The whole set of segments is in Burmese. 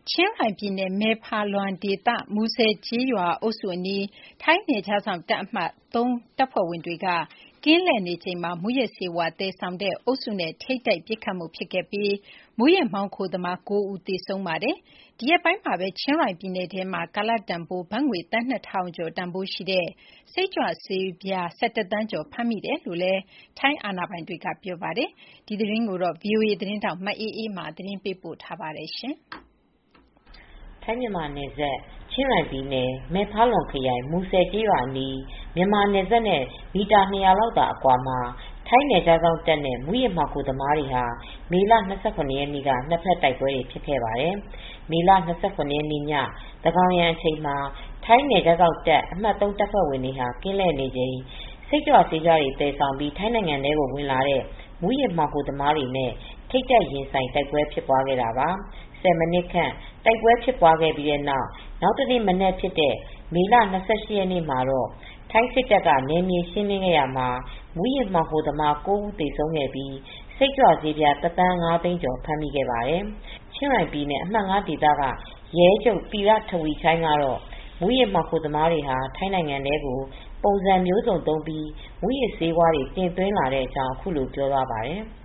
ချင်းရိုင်ပြည်နယ် မယ်ဖာလွမ်ဒေသ မူဆယ်ကျေးရွာအုပ်စုအနီး ထိုင်းနယ်ခြားစောင့်တပ်အမှတ် 3 တပ်ဖွဲ့ဝင်တွေက ကင်းလှည့်နေချိန်မှာ မူးယစ်ဆေးဝါးသယ်ဆောင်တဲ့အုပ်စုနဲ့ ထိပ်တိုက်ပစ်ခတ်မှုဖြစ်ခဲ့ပြီး မူးယစ်မှောင်ခိုသမား 9 ဦး သေဆုံးခဲ့ပါတယ်။ ဒီရက်ပိုင်းမှာပဲ ချင်းရိုင်ပြည်နယ်ထဲမှာ ကာလတန်ဖိုး ဘတ်ငွေ သန်း ၂,၀၀၀ ကျော်တန်ဖိုးရှိတဲ့ စိတ်ကြွဆေးပြား ၁၁ သန်းကျော် ဖမ်းမိတယ်လို့လည်း ထိုင်းအာဏာပိုင်တွေက ပြောပါတယ်။ ဒီသတင်းကို ဗွီအိုအေသတင်းထောက် မအေးအေးမာ သတင်းပေးပို့ထားပါတယ်။ထိုင်းမြန်မာနယ်စပ် ချင်းရိုင်ပြည်နယ် မယ်ဖာလွမ်ခရိုင် မူဆယ်ကျေးရွာအနီး မြန်မာနယ်စပ်နဲ့ မီတာ ၂၀၀ လောက်သာအကွာမှာ ထိုင်းနယ်ခြားစောင့်တပ်နဲ့ မူးယစ်မှောင်ခိုသမားတွေဟာ မေလ ၂၇ ရက်နေ့က နှစ်ဖက်တိုက်ပွဲတွေဖြစ်ခဲ့ပါတယ်။ မေလ ၂၇ ရက်နေ့ည သန်းခေါင်ယံအချိန်မှာ ထိုင်းနယ်ခြားစောင့်တပ် အမှတ် 3 တပ်ဖွဲ့ဝင်တွေဟာ ကင်းလှည့်နေချိန် စိတ်ကြွဆေးတွေသယ်ဆောင်ပြီး ထိုင်းနိုင်ငံထဲကိုဝင်လာတဲ့ မူးယစ်မှောင်ခိုသမားတွေနဲ့ ထိပ်တိုက်ရင်ဆိုင်တိုက်ပွဲဖြစ်ပွားခဲ့တာပါ။ 10 မိနစ်ခန့် တိုက်ပွဲဖြစ်ပွားခဲ့ပြီးနောက် နောက်တနေ့မနက်ဖြစ်တဲ့ မေလ ၂၈ ရက်နေ့မှာတော့ ထိုင်းစစ်တပ်က နယ်မြေရှင်းလင်းခဲ့ရာမှာ မူးယစ်မှောင်ခိုသမား 9 ဦးသေဆုံးခဲ့ပြီး စိတ်ကြွဆေးပြား ၁,၅၀၀,၀၀၀ ကျော် ဖမ်းမိခဲ့ပါတယ်။ ချင်းရိုင်ပြည်နယ် အမှတ် 5 ဒေသက ရဲချုပ် သီရထဝီချိုင်းကတော့ မူးယစ်မှောင်ခိုသမားတွေဟာ ထိုင်းနိုင်ငံထဲကို ပုံစံမျိုးစုံသုံးပြီး မူးယစ်ဆေးဝါးတွေ တင်သွင်းလာတဲ့အကြောင်း အခုလိုပြောသွားပါတယ်။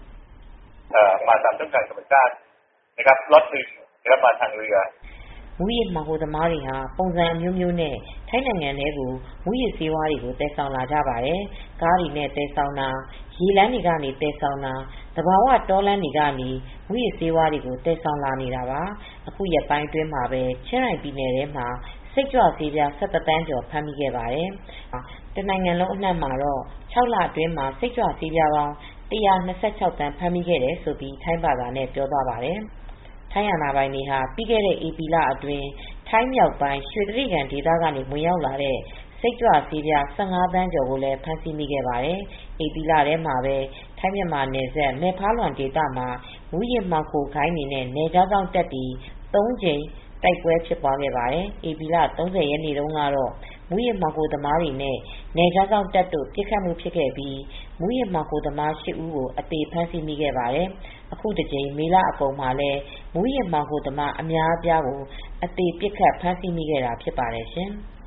"မူးယစ်မှောင်ခိုသမားတွေဟာ ပုံစံအမျိုးမျိုးနဲ့ ထိုင်းနိုင်ငံထဲကို မူးယစ်ဆေးဝါးတွေကို သယ်ဆောင်လာကြပါတယ်။ ကားတွေနဲ့ သယ်ဆောင်တာ၊ ရေလမ်းတွေကနေ သယ်ဆောင်တာ၊ သဘာဝတောလမ်းတွေကနေ မူးယစ်ဆေးဝါးတွေကို သယ်ဆောင်လာနေတာပါ။ အခုရက်ပိုင်းအတွင်းမှာပဲ ချင်းရိုင်ပြည်နယ်ထဲမှာ စိတ်ကြွဆေးပြား ၁၁ သန်းကျော် ဖမ်းမိခဲ့ပါတယ်။ တနိုင်ငံလုံးအနှံ့မှာတော့ ၆ လအတွင်းမှာ စိတ်ကြွဆေးပြားပေါင်း ၁၂၆ သန်း ဖမ်းမိခဲ့တယ်။" လို့ ထိုင်းဘာသာနဲ့ ပြောသွားပါတယ်။ ထိုင်းအာဏာပိုင်တွေဟာ ပြီးခဲ့တဲ့ ဧပြီလအတွင်း ထိုင်းမြောက်ပိုင်း ရွှေတြိဂံဒေသကနေ ဝင်ရောက်လာတဲ့ စိတ်ကြွဆေး ၁၅ သန်းကျော်ကိုလည်း ဖမ်းဆီးမိခဲ့ပါတယ်။ ဧပြီလထဲမှာပဲ ထိုင်းမြန်မာနယ်စပ် မယ်ဖာလွမ်ဒေသမှာ မူးယစ်မှောင်ခိုဂိုဏ်းတွေနဲ့ နယ်ခြားစောင့်တပ်တွေ ၃ ကြိမ်တိုက်ပွဲဖြစ်ခဲ့ပါတယ်။ ဧပြီလ ၃၀ ရက်နေ့တုန်းကတော့ မူးယစ်မှောင်ခိုသမားတွေနဲ့ နယ်ခြားစောင့်တပ်တို့ ပစ်ခတ်မှုဖြစ်ခဲ့ပြီး မူးယစ်မှောင်ခိုသမား ၈ ဦးကို အသေဖမ်းဆီးမိခဲ့ပါတယ်။ အခုတကြိမ် မေလအကုန်မှာလည်း မူးယစ်မှောင်ခိုသမား အများအပြားကို အသေပစ်ခတ်ဖမ်းဆီးမိခဲ့တာဖြစ်ပါတယ်ရှင်။